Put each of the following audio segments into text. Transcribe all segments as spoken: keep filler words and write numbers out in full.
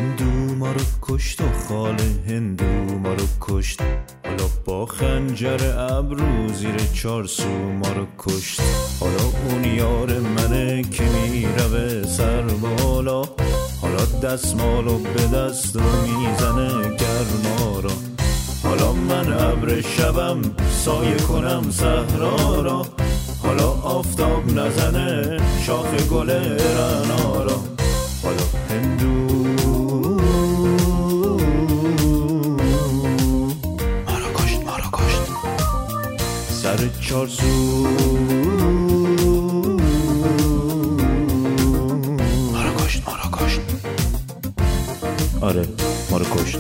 هندو ما رو کشت و خال هندو ما رو کشت، حالا با خنجر ابرو زیر چارسو ما رو کشت. حالا اون یار منه که میره به سر بالا، حالا دستمالو به دست و میزنه گرما را. حالا من ابر شبم سایه کنم صحرا را، حالا آفتاب نزنه شاخ گل رعنا را. حالا هندو ما رو کشت ما رو کشت سر چارسو، ما رو کشت ما رو کشت آره ما رو کشت.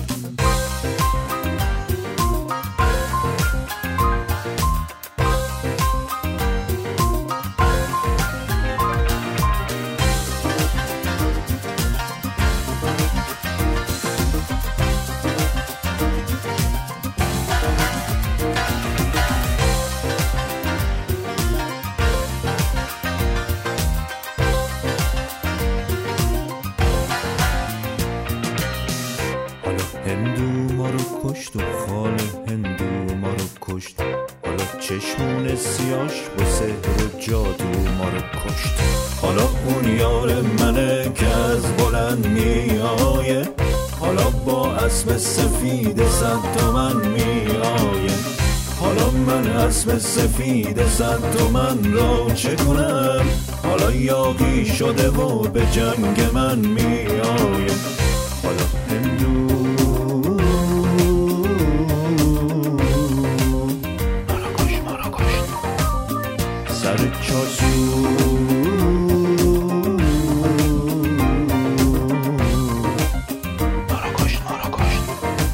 هندو ما رو کشت و خال هندو ما رو کشت، حالا چشمون سیاش با سحر و جادو ما رو کشت. حالا اون یار منه که از بلند میآیه، حالا با اسب سفید صد تومن میآیه. حالا من اسب سفید صد تومن را چه کنم، حالا یاغی شده و به جنگ من میآیه. حالا هندو سر چارسو، ما رو کشت ما رو کشت.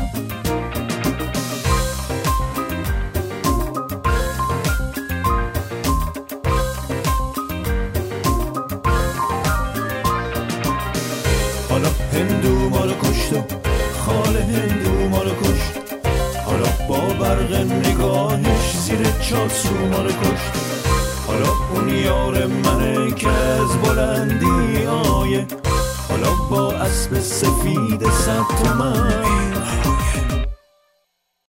حالا هندو ما رو کشت و خال هندو ما رو کشت، حالا با برق نگاهش زیر چارسو ما رو کشت. حالا اون یار منه که از بلندی آیه، حالا با اسب سفید صد تومن